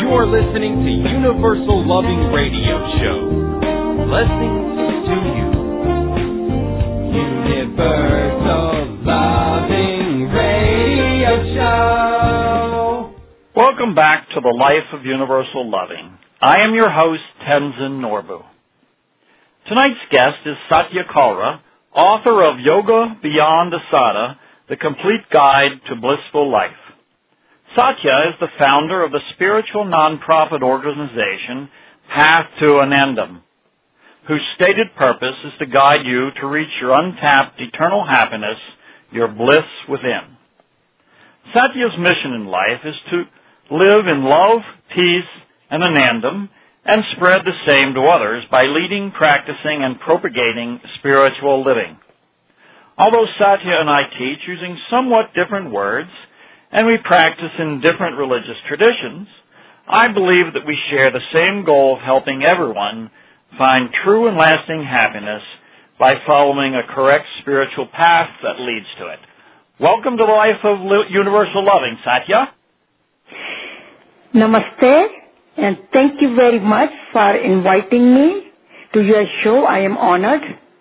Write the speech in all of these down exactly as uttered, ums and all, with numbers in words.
You are listening to Universal Loving Radio Show. Blessings to you. Universal Loving Radio Show. Welcome back to the Life of Universal Loving. I am your host, Tenzin Norbu. Tonight's guest is Satya Kalra, author of Yoga Beyond Asada, The Complete Guide to Blissful Life. Satya is the founder of the spiritual nonprofit organization Path to Anandam, whose stated purpose is to guide you to reach your untapped eternal happiness, your bliss within. Satya's mission in life is to live in love, peace, and Anandam, and spread the same to others by leading, practicing, and propagating spiritual living. Although Satya and I teach using somewhat different words, and we practice in different religious traditions, I believe that we share the same goal of helping everyone find true and lasting happiness by following a correct spiritual path that leads to it. Welcome to the Life of Universal Loving, Satya. Namaste, and thank you very much for inviting me to your show. I am honored.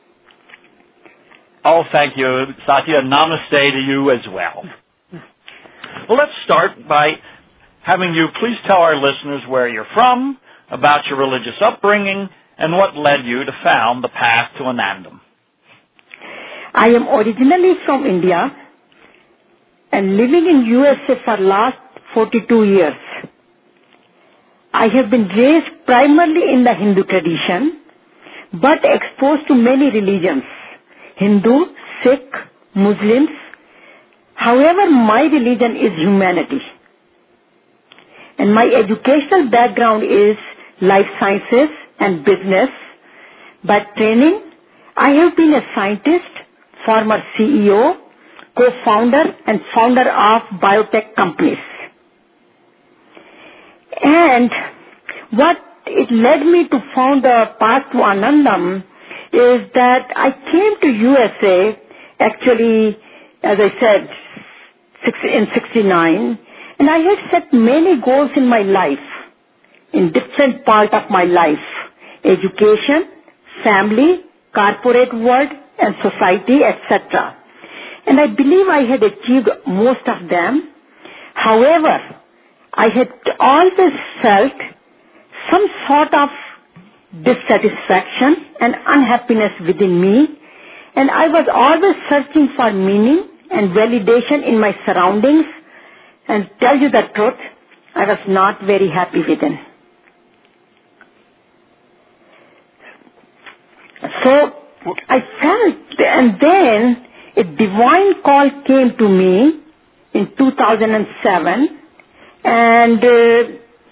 Oh, thank you, Satya. Namaste to you as well. Well, let's start by having you please tell our listeners where you're from, about your religious upbringing, and what led you to found the Path to Anandam. I am originally from India and living in U S A for last forty-two years. I have been raised primarily in the Hindu tradition, but exposed to many religions, Hindu, Sikh, Muslims. However, my religion is humanity. And my educational background is life sciences and business. By training, I have been a scientist, former C E O, co-founder and founder of biotech companies. And what it led me to found the Path to Anandam is that I came to U S A, actually, as I said, in sixty-nine, and I had set many goals in my life, in different parts of my life: education, family, corporate world, and society, et cetera. And I believe I had achieved most of them. However, I had always felt some sort of dissatisfaction and unhappiness within me, and I was always searching for meaning and validation in my surroundings, and tell you the truth, I was not very happy within. So I felt, and then a divine call came to me in two thousand seven and uh,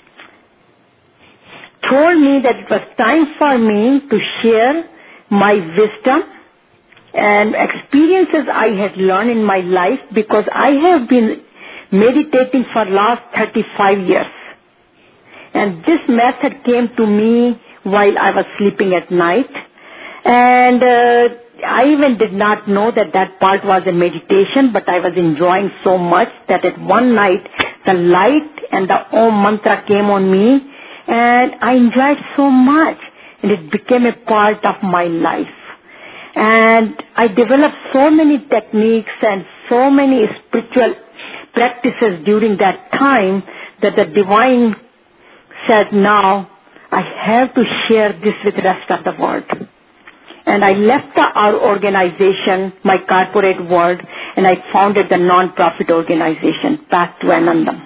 told me that it was time for me to share my wisdom and experiences I had learned in my life, because I have been meditating for last thirty-five years. And this method came to me while I was sleeping at night. And uh, I even did not know that that part was a meditation, but I was enjoying so much that at one night the light and the Om mantra came on me, and I enjoyed so much, and it became a part of my life. And I developed so many techniques and so many spiritual practices during that time that the divine said, now I have to share this with the rest of the world. And I left the, our organization, my corporate world, and I founded the non-profit organization, Path to Anandam.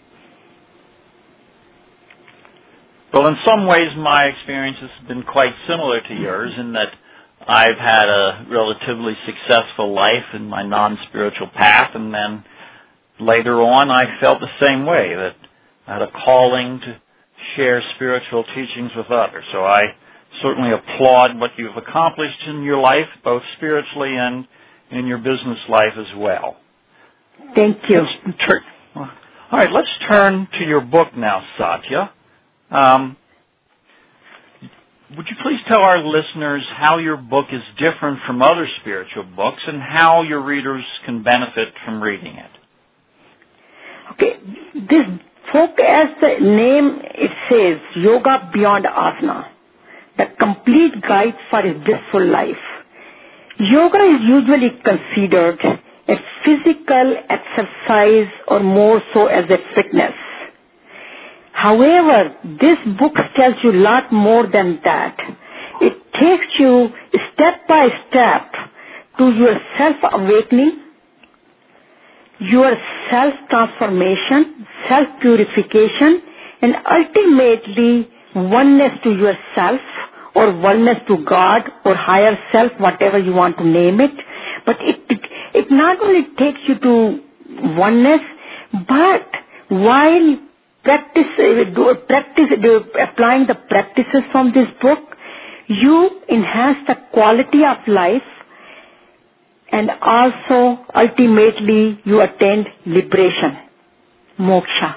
Well, in some ways, my experience has been quite similar to yours in that I've had a relatively successful life in my non-spiritual path, and then later on I felt the same way, that I had a calling to share spiritual teachings with others. So I certainly applaud what you've accomplished in your life, both spiritually and in your business life as well. Thank you. Tur- All right, let's turn to your book now, Satya. Um, would you please tell our listeners how your book is different from other spiritual books and how your readers can benefit from reading it? Okay, this Focus, as the name it says, Yoga Beyond Asana, the complete guide for a blissful life. Yoga is usually considered a physical exercise or more so as a fitness. However, this book tells you a lot more than that. It takes you step by step to your self-awakening, your self-transformation, self-purification, and ultimately oneness to yourself or oneness to God or higher self, whatever you want to name it. But it, it, it not only takes you to oneness, but while practice, do, practice do, applying the practices from this book, you enhance the quality of life, and also ultimately you attain liberation, moksha.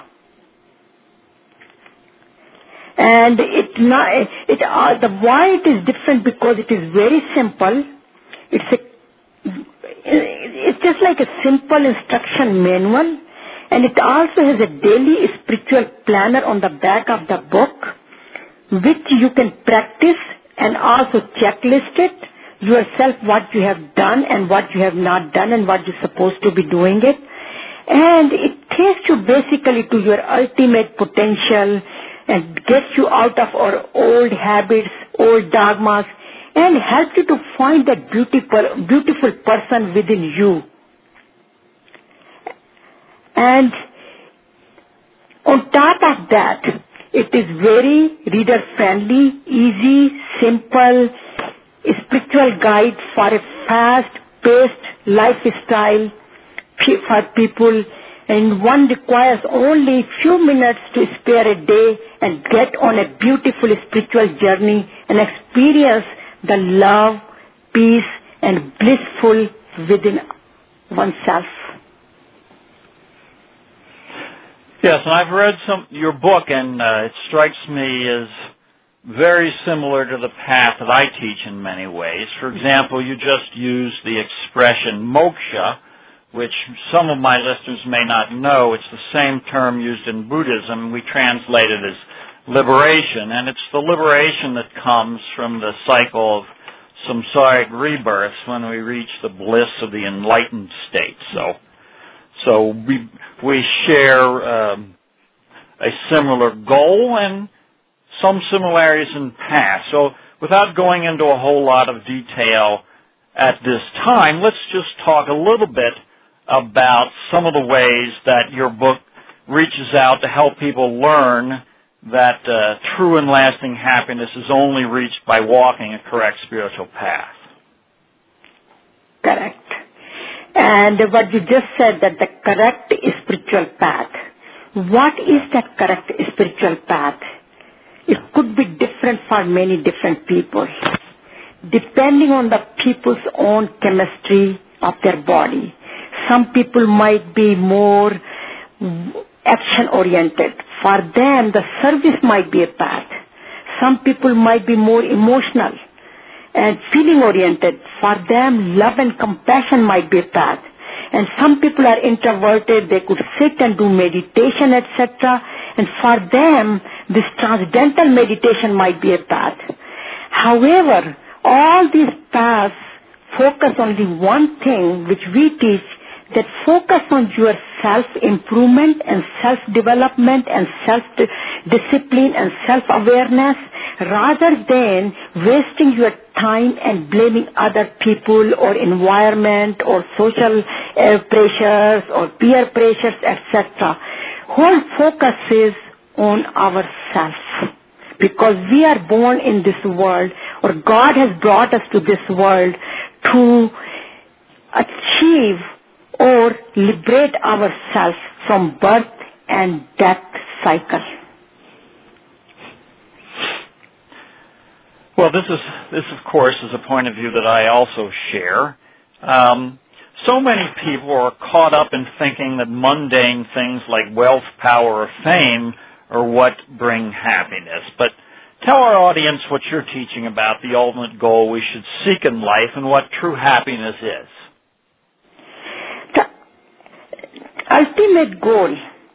And it not it uh, the why it is different because it is very simple. It's a it's just like a simple instruction manual, and it also has a daily spiritual planner on the back of the book, which you can practice and also checklist it yourself, what you have done and what you have not done and what you're supposed to be doing it. And it takes you basically to your ultimate potential and gets you out of our old habits, old dogmas, and helps you to find that beautiful, beautiful person within you. And on top of that, it is very reader-friendly, easy, simple, spiritual guide for a fast-paced lifestyle for people, and one requires only few minutes to spare a day and get on a beautiful spiritual journey and experience the love, peace, and blissful within oneself. Yes, and I've read some your book, and uh, it strikes me as very similar to the path that I teach in many ways. For example, you just used the expression moksha, which some of my listeners may not know. It's the same term used in Buddhism. We translate it as liberation, and it's the liberation that comes from the cycle of samsaric rebirths when we reach the bliss of the enlightened state. So, so we we share um, a similar goal and some similarities in path. So, without going into a whole lot of detail at this time, let's just talk a little bit about some of the ways that your book reaches out to help people learn that uh, true and lasting happiness is only reached by walking a correct spiritual path. Correct. And what you just said, that the correct spiritual path. What is that correct spiritual path? It could be different for many different people, depending on the people's own chemistry of their body. Some people might be more action-oriented. For them, the service might be a path. Some people might be more emotional and feeling-oriented. For them, love and compassion might be a path. And some people are introverted. They could sit and do meditation, et cetera. And for them, this transcendental meditation might be a path. However, all these paths focus on the one thing which we teach, that focus on your self-improvement and self-development and self-discipline and self-awareness, rather than wasting your time and blaming other people or environment or social uh, pressures or peer pressures, et cetera. Whole focus is on ourselves, because we are born in this world, or God has brought us to this world to achieve or liberate ourselves from birth and death cycle. Well, this is this, of course, is a point of view that I also share. Um, so many people are caught up in thinking that mundane things like wealth, power, or fame are what bring happiness. But tell our audience what you're teaching about the ultimate goal we should seek in life and what true happiness is. The ultimate goal,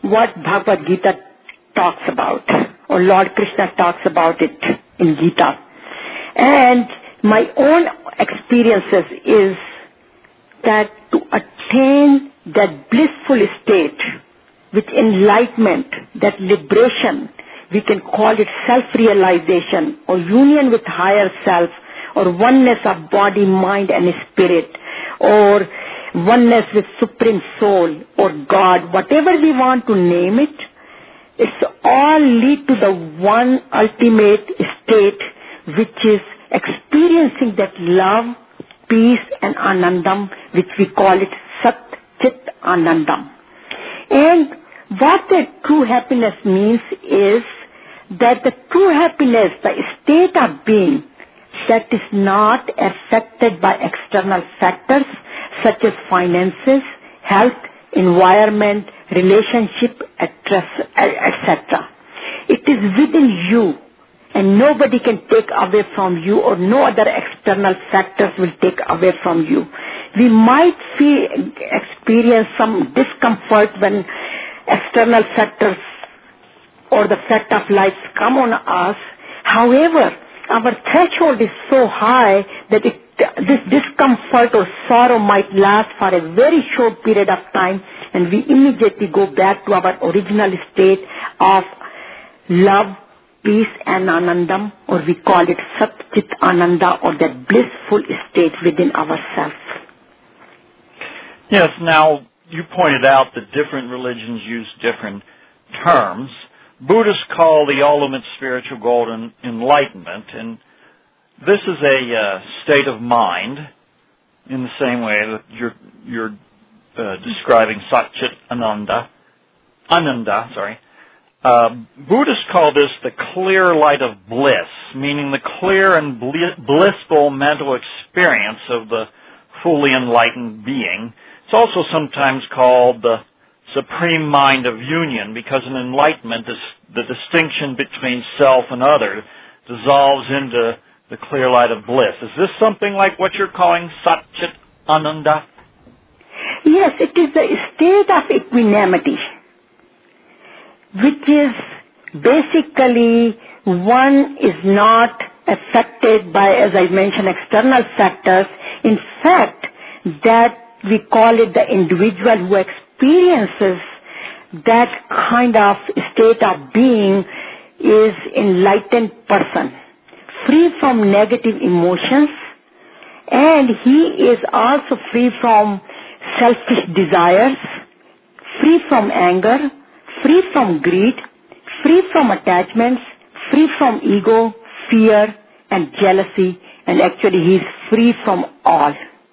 what Bhagavad Gita talks about, or Lord Krishna talks about it in Gita. And my own experiences is that to attain that blissful state with enlightenment, that liberation, we can call it self-realization or union with higher self or oneness of body, mind and spirit or oneness with Supreme Soul or God, whatever we want to name it, it's all lead to the one ultimate state which is experiencing that love, peace and anandam, which we call it Sat Chit Anandam. And what the true happiness means is that the true happiness, the state of being that is not affected by external factors such as finances, health, environment, relationship, et cetera. It is within you and nobody can take away from you or no other external factors will take away from you. We might feel, experience some discomfort when external factors or the fact of life come on us. However, our threshold is so high that it, this discomfort or sorrow might last for a very short period of time and we immediately go back to our original state of love, peace and anandam, or we call it Sat Chit Ananda, or that blissful state within ourselves. Yes, now you pointed out that different religions use different terms. Buddhists call the ultimate spiritual goal enlightenment, and this is a uh, state of mind in the same way that you're, you're uh, describing Sat Chit Ananda. Ananda, sorry. Uh, Buddhists call this the clear light of bliss, meaning the clear and blissful mental experience of the fully enlightened being. It's also sometimes called the supreme mind of union because in enlightenment the distinction between self and other dissolves into the clear light of bliss. Is this something like what you're calling Sat Chit Ananda? Yes, it is the state of equanimity, which is basically one is not affected by, as I mentioned, external factors. In fact, that we call it the individual who experiences that kind of state of being is enlightened person, free from negative emotions, and he is also free from selfish desires, free from anger, free from greed, free from attachments, free from ego, fear, and jealousy, and actually he is free from all.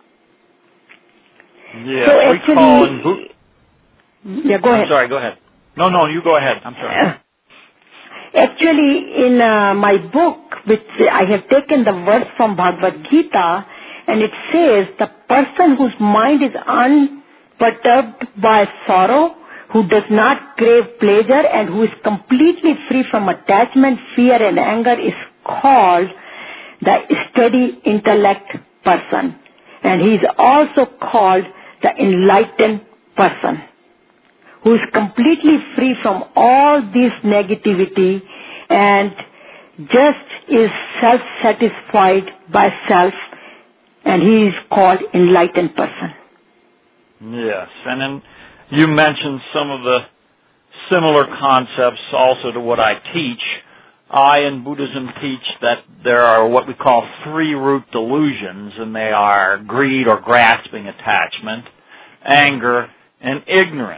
Yeah, so we actually, call in Bu- yeah, go I'm ahead. sorry, go ahead. No, no, you go ahead. I'm sorry. Uh, actually, in uh, my book, which I have taken the verse from Bhagavad Gita, and it says, the person whose mind is unperturbed by sorrow, who does not crave pleasure, and who is completely free from attachment, fear, and anger is called the steady intellect person. And he is also called the enlightened person, who is completely free from all this negativity and just is self-satisfied by self, and he is called enlightened person. Yes, and then you mentioned some of the similar concepts also to what I teach. I in Buddhism teach that there are what we call three root delusions, and they are greed or grasping attachment, anger, and ignorance.